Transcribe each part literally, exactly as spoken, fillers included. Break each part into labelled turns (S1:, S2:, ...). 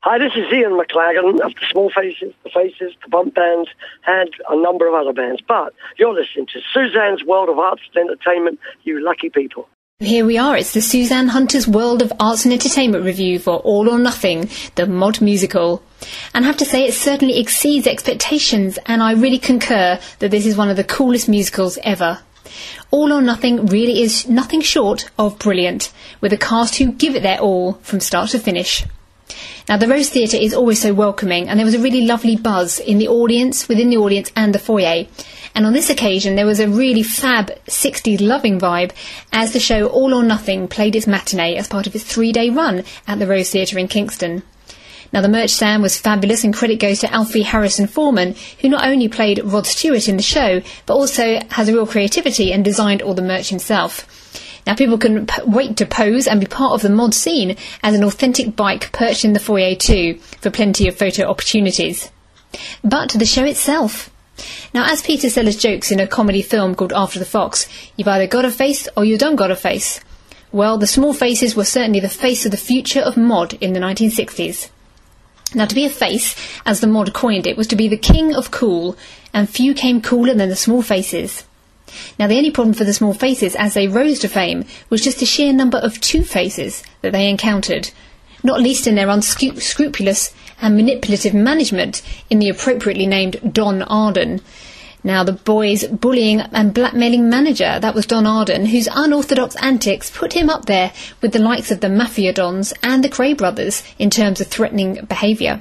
S1: Hi, this is Ian McLagan of the Small Faces, the Faces, the Bump Bands, and a number of other bands. But you're listening to Suzanne's World of Arts and Entertainment, you lucky people.
S2: Here we are, it's the Suzanne Hunter's World of Arts and Entertainment review for All or Nothing, the Mod musical. And I have to say, it certainly exceeds expectations, and I really concur that this is one of the coolest musicals ever. All or Nothing really is nothing short of brilliant, with a cast who give it their all from start to finish. Now, the Rose Theatre is always so welcoming, and there was a really lovely buzz in the audience, within the audience and the foyer. And on this occasion, there was a really fab sixties loving vibe as the show All or Nothing played its matinee as part of its three-day run at the Rose Theatre in Kingston. Now, the merch stand was fabulous, and credit goes to Alfie Harrison Foreman, who not only played Rod Stewart in the show, but also has a real creativity and designed all the merch himself. Now, people can p- wait to pose and be part of the mod scene as an authentic bike perched in the foyer too, for plenty of photo opportunities. But the show itself. Now, as Peter Sellers jokes in a comedy film called After the Fox, you've either got a face or you don't got a face. Well, the Small Faces were certainly the face of the future of mod in the nineteen sixties. Now, to be a face, as the mod coined it, was to be the king of cool, and few came cooler than the Small Faces. Now, the only problem for the Small Faces as they rose to fame was just the sheer number of Two-Faces that they encountered, not least in their unscrupulous and manipulative management in the appropriately named Don Arden. Now, the boy's bullying and blackmailing manager, that was Don Arden, whose unorthodox antics put him up there with the likes of the Mafia Dons and the Cray brothers in terms of threatening behaviour.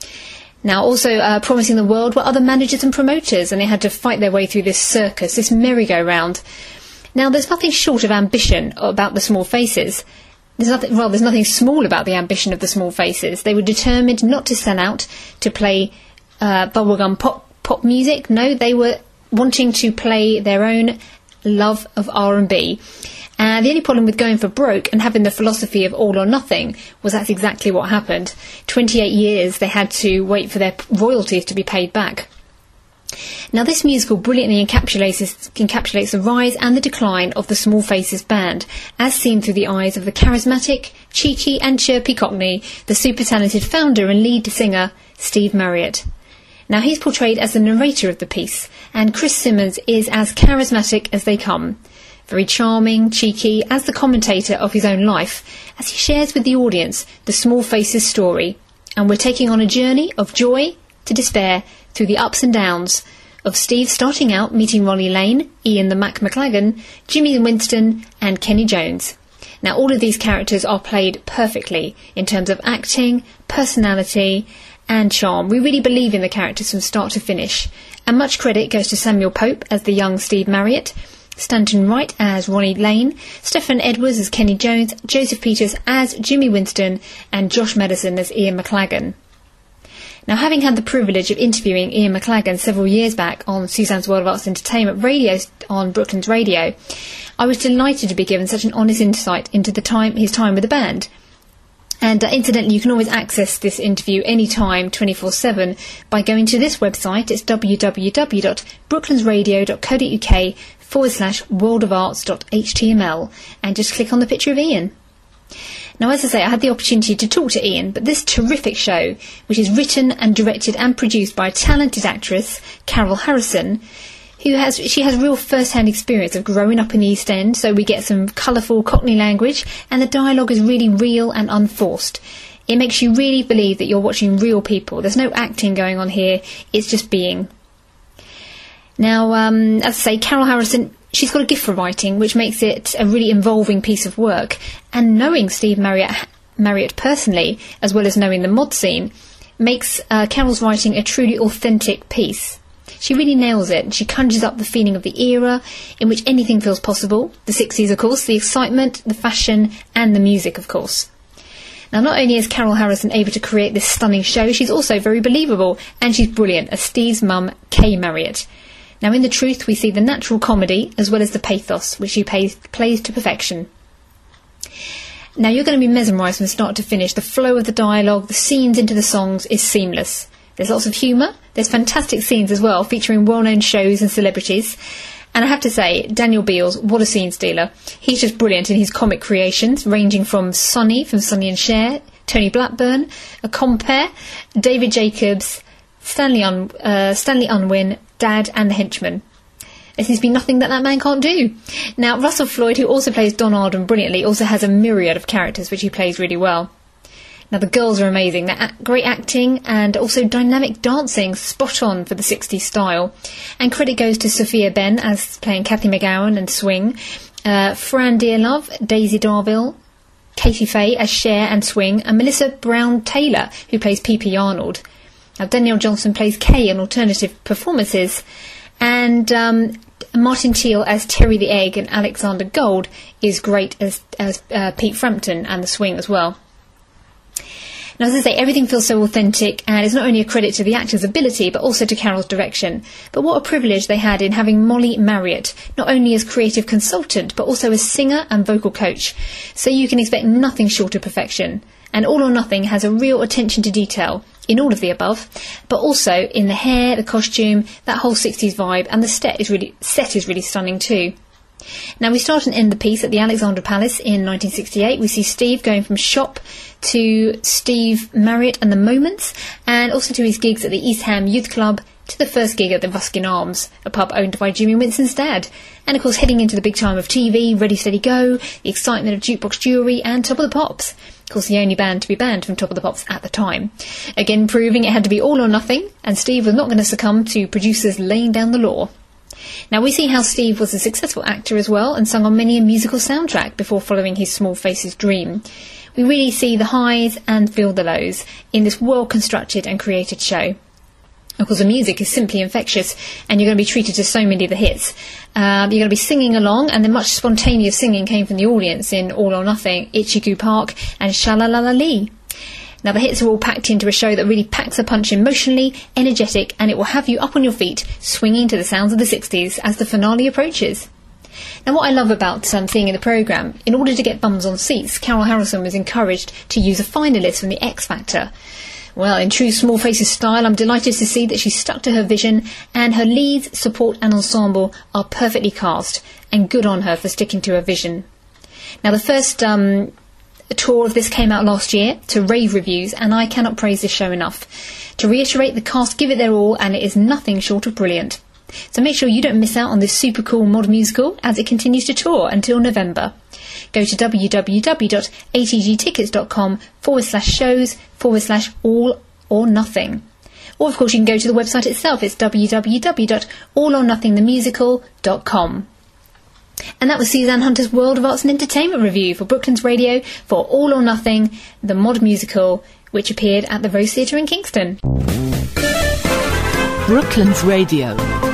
S2: Now, also uh, promising the world were other managers and promoters, and they had to fight their way through this circus, this merry-go-round. Now, there's nothing short of ambition about the Small Faces. There's nothing, well, there's nothing small about the ambition of the Small Faces. They were determined not to sell out, to play uh, bubblegum pop, pop music. No, they were wanting to play their own love of R and B. And the only problem with going for broke and having the philosophy of all or nothing was that's exactly what happened. twenty-eight years they had to wait for their royalties to be paid back. Now, this musical brilliantly encapsulates, encapsulates the rise and the decline of the Small Faces band, as seen through the eyes of the charismatic, cheeky and chirpy Cockney, the super talented founder and lead singer, Steve Marriott. Now, he's portrayed as the narrator of the piece, and Chris Simmons is as charismatic as they come. Very charming, cheeky, as the commentator of his own life, as he shares with the audience the Small Faces story. And we're taking on a journey of joy to despair through the ups and downs of Steve starting out meeting Ronnie Lane, Ian the Mac McLagan, Jimmy Winston and Kenny Jones. Now, all of these characters are played perfectly in terms of acting, personality and charm. We really believe in the characters from start to finish. And much credit goes to Samuel Pope as the young Steve Marriott, Stanton Wright as Ronnie Lane, Stephen Edwards as Kenny Jones, Joseph Peters as Jimmy Winston and Josh Madison as Ian McLagan. Now, having had the privilege of interviewing Ian McLagan several years back on Suzanne's World of Arts and Entertainment radio on Brooklands Radio, I was delighted to be given such an honest insight into the time his time with the band. And uh, incidentally, you can always access this interview anytime, twenty-four seven, by going to this website. It's w w w dot brooklands radio dot co dot u k forward slash world of arts dot h t m l, and just click on the picture of Ian. Now, as I say, I had the opportunity to talk to Ian, but this terrific show, which is written and directed and produced by a talented actress, Carol Harrison, who has she has real first-hand experience of growing up in the East End, so we get some colourful Cockney language, and the dialogue is really real and unforced. It makes you really believe that you're watching real people. There's no acting going on here, it's just being. Now, um, as I say, Carol Harrison, she's got a gift for writing, which makes it a really involving piece of work. And knowing Steve Marriott, Marriott personally, as well as knowing the mod scene, makes uh, Carol's writing a truly authentic piece. She really nails it, and she conjures up the feeling of the era in which anything feels possible. The sixties, of course, the excitement, the fashion, and the music, of course. Now, not only is Carol Harrison able to create this stunning show, she's also very believable, and she's brilliant as Steve's mum, Kay Marriott. Now, in The Truth, we see the natural comedy as well as the pathos, which she plays, plays to perfection. Now, you're going to be mesmerised from start to finish. The flow of the dialogue, the scenes into the songs is seamless. There's lots of humour. There's fantastic scenes as well, featuring well-known shows and celebrities. And I have to say, Daniel Beals, what a scene stealer. He's just brilliant in his comic creations, ranging from Sonny, from Sonny and Cher, Tony Blackburn, a compere, David Jacobs, Stanley, Un- uh, Stanley Unwin, Dad and the Henchman. There seems to be nothing that that man can't do. Now, Russell Floyd, who also plays Don Arden brilliantly, also has a myriad of characters which he plays really well. Now, the girls are amazing. They're act- great acting and also dynamic dancing, spot on for the sixties style. And credit goes to Sophia Ben as playing Kathy McGowan and Swing, uh, Fran Dearlove, Daisy Darville, Katie Faye as Cher and Swing, and Melissa Brown-Taylor, who plays P P Arnold. Now, Danielle Johnson plays Kay in alternative performances, and um, Martin Teal as Terry the Egg and Alexander Gold is great as, as uh, Pete Frampton and the Swing as well. Now, as I say, everything feels so authentic, and it's not only a credit to the actor's ability, but also to Carol's direction. But what a privilege they had in having Molly Marriott, not only as creative consultant, but also as singer and vocal coach. So you can expect nothing short of perfection. And All or Nothing has a real attention to detail in all of the above, but also in the hair, the costume, that whole sixties vibe, and the set is really, set is really stunning too. Now, we start and end the piece at the Alexandra Palace in nineteen sixty-eight. We see Steve going from Shop to Steve Marriott and the Moments, and also to his gigs at the East Ham Youth Club, to the first gig at the Ruskin Arms, a pub owned by Jimmy Winston's dad. And of course, heading into the big time of T V, Ready Steady Go, the excitement of Jukebox Jewelry and Top of the Pops. Of course, the only band to be banned from Top of the Pops at the time. Again, proving it had to be all or nothing, and Steve was not going to succumb to producers laying down the law. Now, we see how Steve was a successful actor as well, and sung on many a musical soundtrack before following his Small Faces dream. We really see the highs and feel the lows in this well-constructed and created show. Of course, the music is simply infectious, and you're going to be treated to so many of the hits. Um, you're going to be singing along, and then much spontaneous singing came from the audience in All or Nothing, Itchy-Goo Park, and Sha-La-La-La-Lee. Now, the hits are all packed into a show that really packs a punch emotionally, energetic, and it will have you up on your feet, swinging to the sounds of the sixties as the finale approaches. Now, what I love about um, seeing in the programme, in order to get bums on seats, Carol Harrison was encouraged to use a finalist from the X Factor. Well, in true Small Faces style, I'm delighted to see that she stuck to her vision, and her leads, support and ensemble are perfectly cast, and good on her for sticking to her vision. Now, the first um, tour of this came out last year to rave reviews, and I cannot praise this show enough. To reiterate, the cast give it their all, and it is nothing short of brilliant. So make sure you don't miss out on this super cool mod musical as it continues to tour until November. Go to www.atgtickets.com forward slash shows forward slash all or nothing. Or, of course, you can go to the website itself. It's w w w dot all or nothing the musical dot com. And that was Suzanne Hunter's World of Arts and Entertainment review for Brooklands Radio for All or Nothing, the mod musical, which appeared at the Rose Theatre in Kingston.
S3: Brooklands Radio.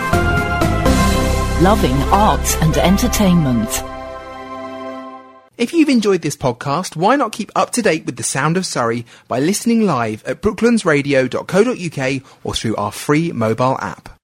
S3: Loving arts and entertainment.
S4: If you've enjoyed this podcast, why not keep up to date with the sound of Surrey by listening live at brooklands radio dot co dot uk or through our free mobile app.